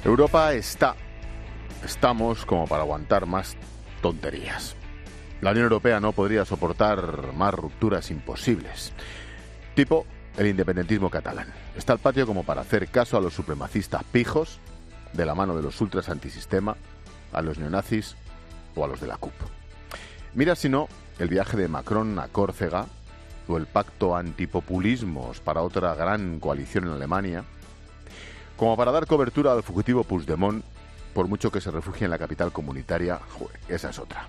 Europa estamos como para aguantar más tonterías. La Unión Europea no podría soportar más rupturas imposibles. Tipo el independentismo catalán. Está al patio como para hacer caso a los supremacistas pijos, de la mano de los ultras antisistema, a los neonazis o a los de la CUP. Mira si no el viaje de Macron a Córcega o el pacto antipopulismos para otra gran coalición en Alemania, como para dar cobertura al fugitivo Puigdemont, por mucho que se refugie en la capital comunitaria. Esa es otra.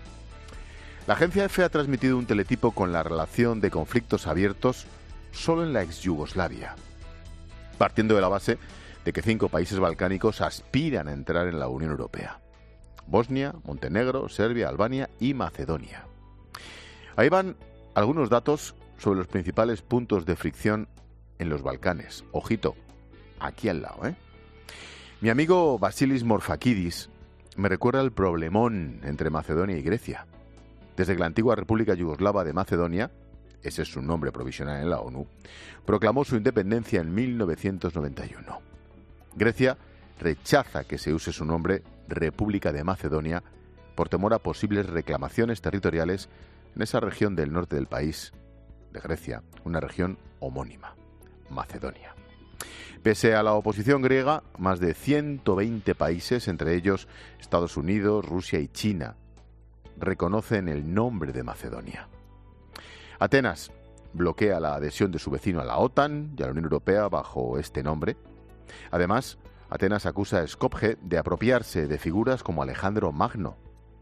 La agencia EFE ha transmitido un teletipo con la relación de conflictos abiertos solo en la ex Yugoslavia, partiendo de la base de que 5 países balcánicos aspiran a entrar en la Unión Europea: Bosnia, Montenegro, Serbia, Albania y Macedonia. Ahí van algunos datos sobre los principales puntos de fricción en los Balcanes. Ojito, aquí al lado, Mi amigo Vasilis Morfakidis me recuerda el problemón entre Macedonia y Grecia. Desde que la antigua República Yugoslava de Macedonia, ese es su nombre provisional en la ONU, proclamó su independencia en 1991. Grecia rechaza que se use su nombre República de Macedonia por temor a posibles reclamaciones territoriales en esa región del norte del país, de Grecia, una región homónima, Macedonia. Pese a la oposición griega, más de 120 países, entre ellos Estados Unidos, Rusia y China, reconocen el nombre de Macedonia. Atenas bloquea la adhesión de su vecino a la OTAN y a la Unión Europea bajo este nombre. Además, Atenas acusa a Skopje de apropiarse de figuras como Alejandro Magno,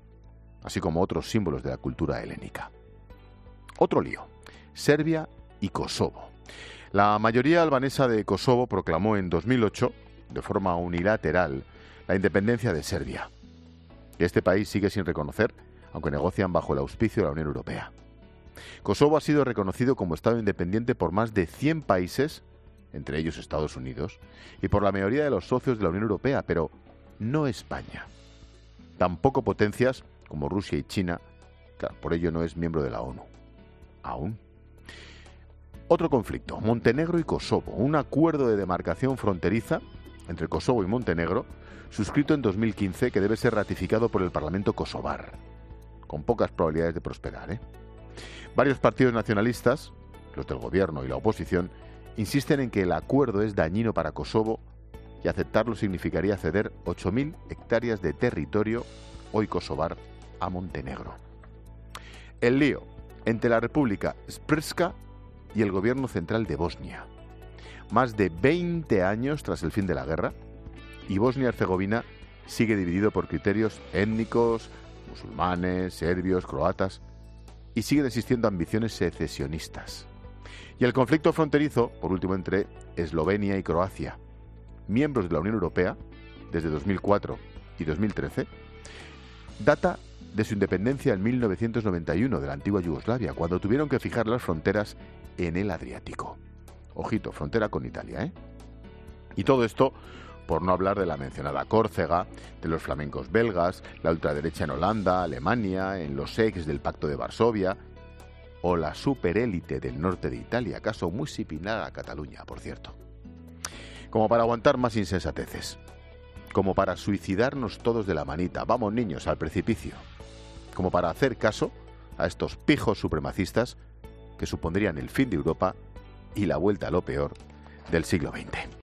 así como otros símbolos de la cultura helénica. Otro lío: Serbia y Kosovo. La mayoría albanesa de Kosovo proclamó en 2008, de forma unilateral, la independencia de Serbia. Este país sigue sin reconocer, aunque negocian bajo el auspicio de la Unión Europea. Kosovo ha sido reconocido como Estado independiente por más de 100 países, entre ellos Estados Unidos, y por la mayoría de los socios de la Unión Europea, pero no España. Tampoco potencias como Rusia y China, claro, por ello no es miembro de la ONU. Aún. Otro conflicto: Montenegro y Kosovo. Un acuerdo de demarcación fronteriza entre Kosovo y Montenegro, suscrito en 2015, que debe ser ratificado por el Parlamento kosovar, con pocas probabilidades de prosperar. Varios partidos nacionalistas, los del gobierno y la oposición, insisten en que el acuerdo es dañino para Kosovo y aceptarlo significaría ceder 8.000 hectáreas de territorio, hoy kosovar, a Montenegro. El lío entre la República Srpska y el gobierno central de Bosnia. Más de 20 años tras el fin de la guerra, y Bosnia-Herzegovina sigue dividido por criterios étnicos, musulmanes, serbios, croatas, y siguen existiendo ambiciones secesionistas. Y el conflicto fronterizo, por último, entre Eslovenia y Croacia, miembros de la Unión Europea desde 2004 y 2013, data de su independencia en 1991 de la antigua Yugoslavia, cuando tuvieron que fijar las fronteras en el Adriático. Ojito, frontera con Italia, Y todo esto por no hablar de la mencionada Córcega, de los flamencos belgas, la ultraderecha en Holanda, Alemania, en los ex del Pacto de Varsovia, o la superélite del norte de Italia, caso muy similar a Cataluña, por cierto. Como para aguantar más insensateces, como para suicidarnos todos de la manita, vamos niños, al precipicio, como para hacer caso a estos pijos supremacistas que supondrían el fin de Europa y la vuelta a lo peor del siglo XX.